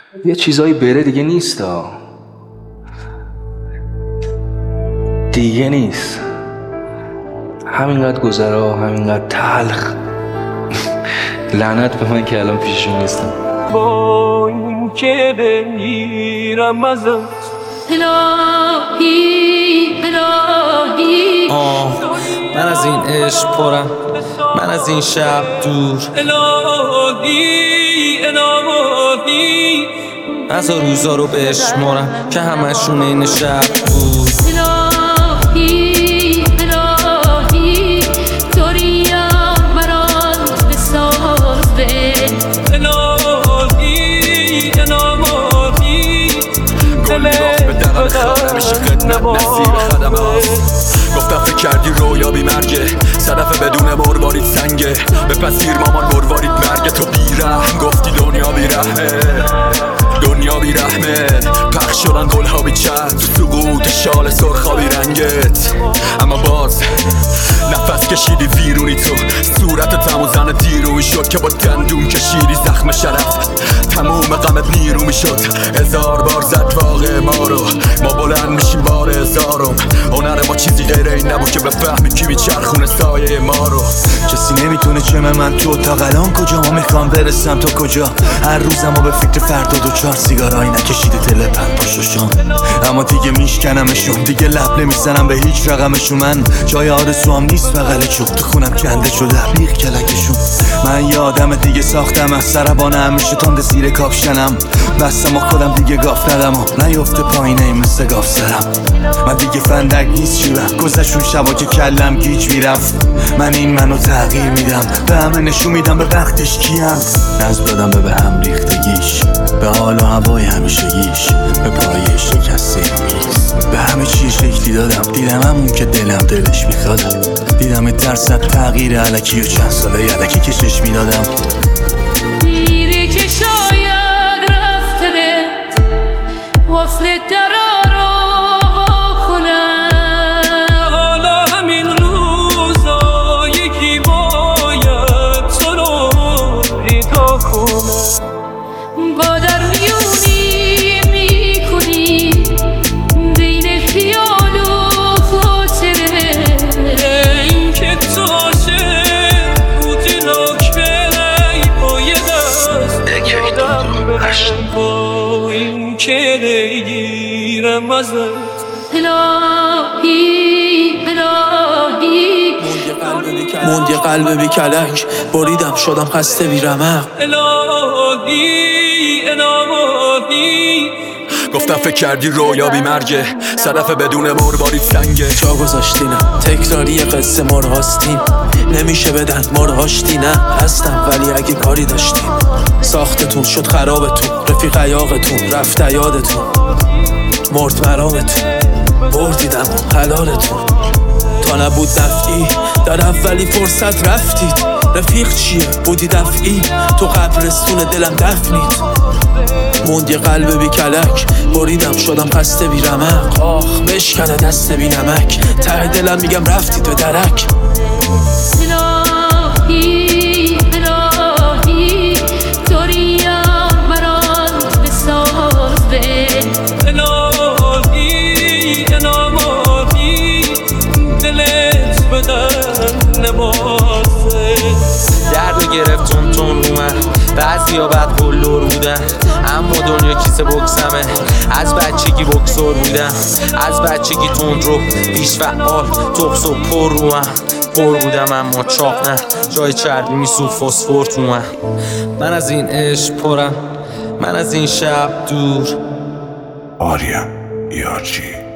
یه چیزایی بره دیگه نیست دیگه نیست. همینقدر گذرا، همینقدر تلخ. لعنت به من که الان پیششون نیستم. با این که بمیرم ازت الهی الهی من از این عشق پرم، من از این شب دور. الهی الهی از روزا رو بشمارم که همشون این شب بود. الهی الهی دوریم مران بساز به الهی الهی گلگاه به درم خانه میشه خدمت نصیب خدم هست. گفتم فکر کردی رویا بی مرگه، صدف بدون مروارید سنگه. بپذیر مامان مروارید مرگه. تو بیرحم گفتی دنیا بیرحمه، دنیا بیرحمه. پخش شدن گلها بی چند تو سقوط شال سرخا بی رنگت. اما باز نفس کشیدی ویرونی تو، صورت تمو زن دیروی شد که با دندون کشیدی زخم شرف. تموم غمت نیرو میشد، هزار بار زد واقع ما رو. ما بلند میشیم بار هزارم. هنر ما چیزی غیر این نبود که بفهمی کی میچرخونه سایه ما رو. کسی نمیتونه چمه من تو اتاق الان کجا. ما میخوام برسم تا کجا. هر روزم ما به فکر فردا دو چهار سیگارایی نکشیده تله پن پاشوشان. اما دیگه میشکنمشون، دیگه لب نمیزنم به هیچ رقمشون. من جای آرزوام نیست بغل چوب، تو خونم کنده شده بیغ کلکشون. من یه آدم دیگه ساختم از سربانه همیشه تند زیر کاپشنم. بستم و خودم دیگه گاف ندم و نیفته پایینه این مثل گاف سرم. من دیگه فندک نیست شیرم، گذشون شبا که کلم گیج میرفت. من این منو تغییر میدم، به همه نشون میدم به وقتش کیم. نظم دادم به هم ریختگیش، به حال و هوای همیشگیش، به پای شکسته میز. به همه چی شکلی دادم، دیدم همون که دلم دلش میخوادم. دیدم درصد تغییر علکی و چند ساله یدکی کشش میدادم. میری که شاید رفته به وصل درا رو کنم. حالا همین روزا یکی باید تو رو پیدا کنه. با در میونی میکنی بین خیال و خاطره. این که تو عاشق بودی نکته با یه دست دادم به من. با این که نگیرم ازت الهی الهی موند یه قلب بی کلک، بریدم شدم خسته بی رمق. الهی الهی گفتم فکر کردی رویا بی مرگه، صدف بدون مروارید سنگه. جا گذاشتینم تکراری قصه ما رو هاستین. نمیشه بدن ما رو هاشتی. نه هستم ولی اگه کاری داشتین. ساختتون شد خرابتون، رفیق عیاقتون رفت یادتون. مرد مرامتون بردیدم و حلالتون. تا نبود دفعی در اولی فرصت رفتید. رفیق چیه بودی دفعی، تو قبرستون دلم دفنید. موند یه قلب بی کلک، بریدم شدم خسته بی رمق. آخ بشکنه دست بی نمک، ته دلم میگم رفتی تو درک. الهی الهی دوریم مران بساز به الهی الهی دلت بدن نبازه. درد گرفت تون رو من، بعضیا بد قلور بودن اما دنیا کیسه بکسمه. از بچگی بکسور بودم، از بچگی تون رو پیش فعال تخص و پر رو من. پر بودم اما چاق نه، جای چربی میسو فسفر تو من از این عشق پرم، من از این شب دور. آریم یارچی